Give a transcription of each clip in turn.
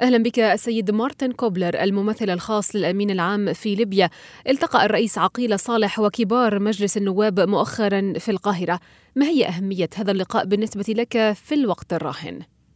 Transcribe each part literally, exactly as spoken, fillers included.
أهلا بك السيد مارتن كوبلر، الممثل الخاص للأمين العام في ليبيا. التقى الرئيس عقيل صالح وكبار مجلس النواب مؤخرا في القاهرة. ما هي أهمية هذا اللقاء بالنسبة لك في الوقت الراهن؟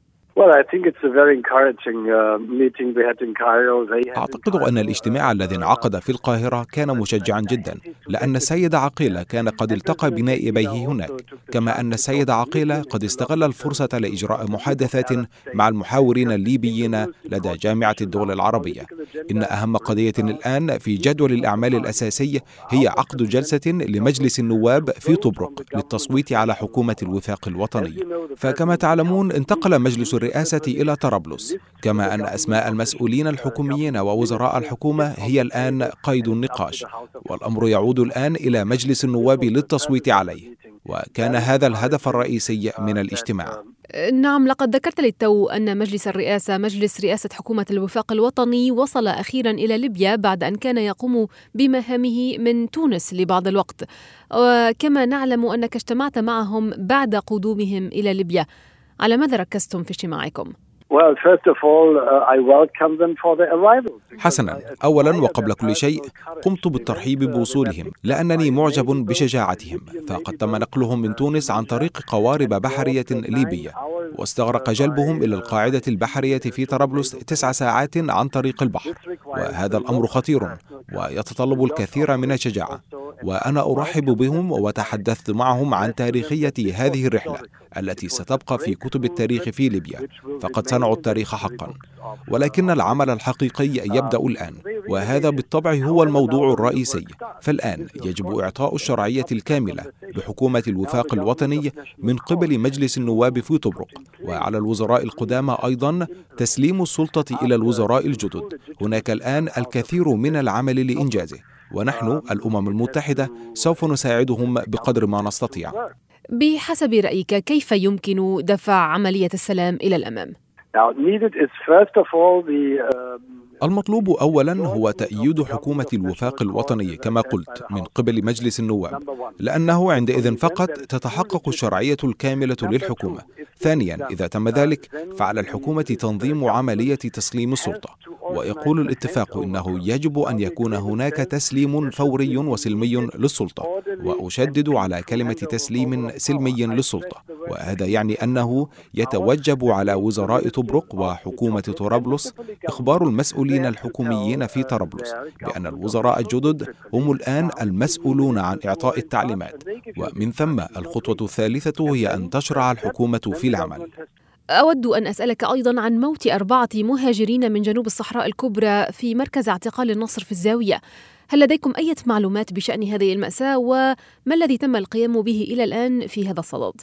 أعتقد أن الاجتماع الذي انعقد في القاهرة كان مشجعا جدا، لأن السيد عقيل كان قد التقى بنائبيه هناك، كما أن السيد عقيل قد استغل الفرصة لإجراء محادثات مع المحاورين الليبيين لدى جامعة الدول العربية. إن أهم قضية الآن في جدول الأعمال الأساسي هي عقد جلسة لمجلس النواب في طبرق للتصويت على حكومة الوفاق الوطني. فكما تعلمون انتقل مجلس الرئاسة إلى طرابلس، كما أن أسماء المسؤولين الحكوميين ووزراء الحكومة هي الآن قيد النقاش، والأمر يعود الآن إلى مجلس النواب للتصويت عليه، وكان هذا الهدف الرئيسي من الاجتماع. نعم، لقد ذكرت للتو أن مجلس الرئاسة مجلس رئاسة حكومة الوفاق الوطني وصل أخيرا إلى ليبيا بعد أن كان يقوم بمهامه من تونس لبعض الوقت، وكما نعلم أنك اجتمعت معهم بعد قدومهم إلى ليبيا. على ماذا ركزتم في اجتماعكم؟ حسنا، أولا وقبل كل شيء قمت بالترحيب بوصولهم، لأنني معجب بشجاعتهم، فقد تم نقلهم من تونس عن طريق قوارب بحرية ليبية، واستغرق جلبهم إلى القاعدة البحرية في طرابلس تسع ساعات عن طريق البحر، وهذا الأمر خطير ويتطلب الكثير من الشجاعة، وأنا أرحب بهم وتحدثت معهم عن تاريخية هذه الرحلة التي ستبقى في كتب التاريخ في ليبيا، فقد صنعوا التاريخ حقا، ولكن العمل الحقيقي يبدأ الآن، وهذا بالطبع هو الموضوع الرئيسي. فالآن يجب إعطاء الشرعية الكاملة لحكومة الوفاق الوطني من قبل مجلس النواب في طبرق، وعلى الوزراء القدامى أيضا تسليم السلطة إلى الوزراء الجدد. هناك الآن الكثير من العمل لإنجازه، ونحن الأمم المتحدة سوف نساعدهم بقدر ما نستطيع. بحسب رأيك كيف يمكن دفع عملية السلام إلى الأمام؟ المطلوب أولا هو تأييد حكومة الوفاق الوطني كما قلت من قبل مجلس النواب، لأنه عندئذ فقط تتحقق الشرعية الكاملة للحكومة. ثانيا، إذا تم ذلك فعلى الحكومة تنظيم عملية تسليم السلطة، ويقول الاتفاق إنه يجب أن يكون هناك تسليم فوري وسلمي للسلطة، وأشدد على كلمة تسليم سلمي للسلطة، وهذا يعني أنه يتوجب على وزراء طبرق وحكومة طرابلس إخبار المسؤولين الحكوميين في طرابلس بأن الوزراء الجدد هم الآن المسؤولون عن إعطاء التعليمات، ومن ثم الخطوة الثالثة هي أن تشرع الحكومة في العمل. أود أن أسألك أيضا عن موت أربعة مهاجرين من جنوب الصحراء الكبرى في مركز اعتقال النصر في الزاوية. هل لديكم أي معلومات بشأن هذه المأساة، وما الذي تم القيام به إلى الآن في هذا الصدد؟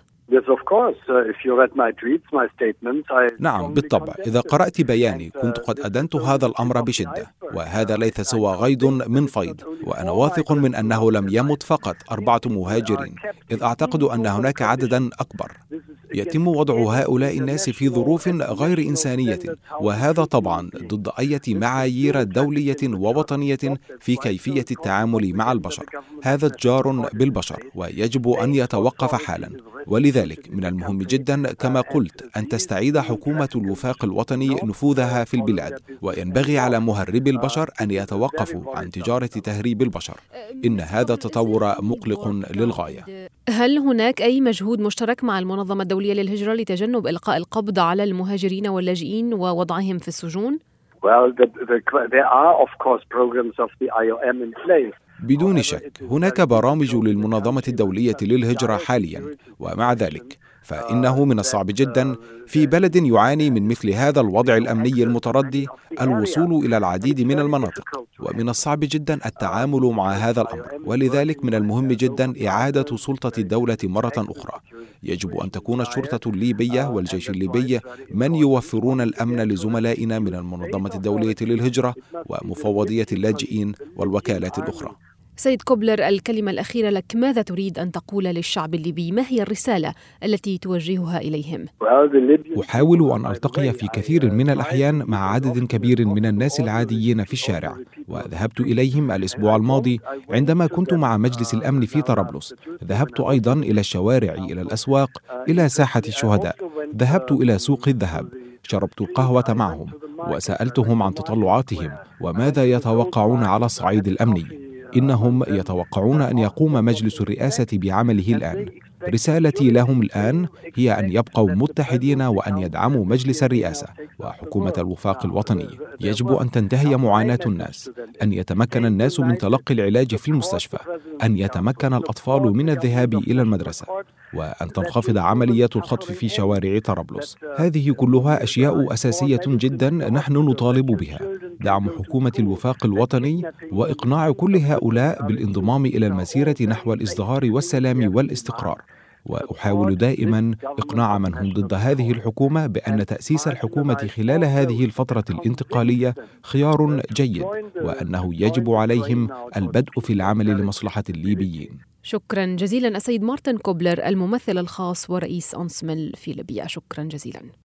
نعم بالطبع، إذا قرأت بياني كنت قد أدنت هذا الأمر بشدة، وهذا ليس سوى غيض من فيض، وأنا واثق من أنه لم يمت فقط أربعة مهاجرين، إذ أعتقد أن هناك عددا أكبر. يتم وضع هؤلاء الناس في ظروف غير إنسانية، وهذا طبعا ضد أي معايير دولية ووطنية في كيفية التعامل مع البشر. هذا اتجار بالبشر ويجب أن يتوقف حالا، ولذلك من المهم جدا كما قلت أن تستعيد حكومة الوفاق الوطني نفوذها في البلاد، وينبغي على مهربي البشر أن يتوقفوا عن تجارة تهريب البشر. إن هذا تطور مقلق للغاية. هل هناك أي مجهود مشترك مع المنظمة الدولية للهجرة لتجنب إلقاء القبض على المهاجرين واللاجئين ووضعهم في السجون؟ بدون شك هناك برامج للمنظمة الدولية للهجرة حاليا، ومع ذلك فإنه من الصعب جدا في بلد يعاني من مثل هذا الوضع الأمني المتردي الوصول إلى العديد من المناطق، ومن الصعب جدا التعامل مع هذا الأمر، ولذلك من المهم جدا إعادة سلطة الدولة مرة أخرى. يجب أن تكون الشرطة الليبية والجيش الليبي من يوفرون الأمن لزملائنا من المنظمة الدولية للهجرة ومفوضية اللاجئين والوكالات الأخرى. سيد كوبلر، الكلمة الأخيرة لك. ماذا تريد أن تقول للشعب الليبي؟ ما هي الرسالة التي توجهها إليهم؟ أحاول أن ألتقي في كثير من الأحيان مع عدد كبير من الناس العاديين في الشارع، وذهبت إليهم الأسبوع الماضي عندما كنت مع مجلس الأمن في طرابلس. ذهبت أيضا إلى الشوارع، إلى الأسواق، إلى ساحة الشهداء، ذهبت إلى سوق الذهب، شربت القهوة معهم، وسألتهم عن تطلعاتهم وماذا يتوقعون على الصعيد الأمني. إنهم يتوقعون أن يقوم مجلس الرئاسة بعمله الآن. رسالتي لهم الآن هي أن يبقوا متحدين وأن يدعموا مجلس الرئاسة وحكومة الوفاق الوطني. يجب أن تنتهي معاناة الناس، أن يتمكن الناس من تلقي العلاج في المستشفى، أن يتمكن الأطفال من الذهاب إلى المدرسة، وأن تنخفض عمليات الخطف في شوارع طرابلس. هذه كلها أشياء أساسية جدا نحن نطالب بها. دعم حكومة الوفاق الوطني وإقناع كل هؤلاء بالانضمام إلى المسيرة نحو الازدهار والسلام والاستقرار. وأحاول دائما إقناع من هم ضد هذه الحكومة بأن تأسيس الحكومة خلال هذه الفترة الانتقالية خيار جيد، وأنه يجب عليهم البدء في العمل لمصلحة الليبيين. شكرا جزيلا السيد مارتن كوبلر، الممثل الخاص ورئيس أنسمل في ليبيا. شكرا جزيلا.